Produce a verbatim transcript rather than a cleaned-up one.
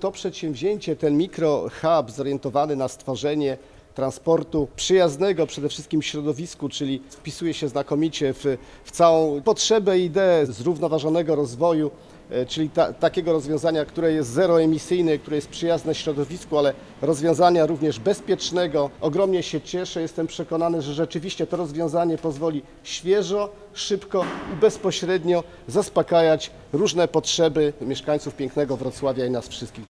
to przedsięwzięcie, ten mikrohub zorientowany na stworzenie transportu przyjaznego przede wszystkim środowisku, czyli wpisuje się znakomicie w, w całą potrzebę i ideę zrównoważonego rozwoju, czyli ta, takiego rozwiązania, które jest zeroemisyjne, które jest przyjazne środowisku, ale rozwiązania również bezpiecznego. Ogromnie się cieszę, jestem przekonany, że rzeczywiście to rozwiązanie pozwoli świeżo, szybko i bezpośrednio zaspokajać różne potrzeby mieszkańców pięknego Wrocławia i nas wszystkich.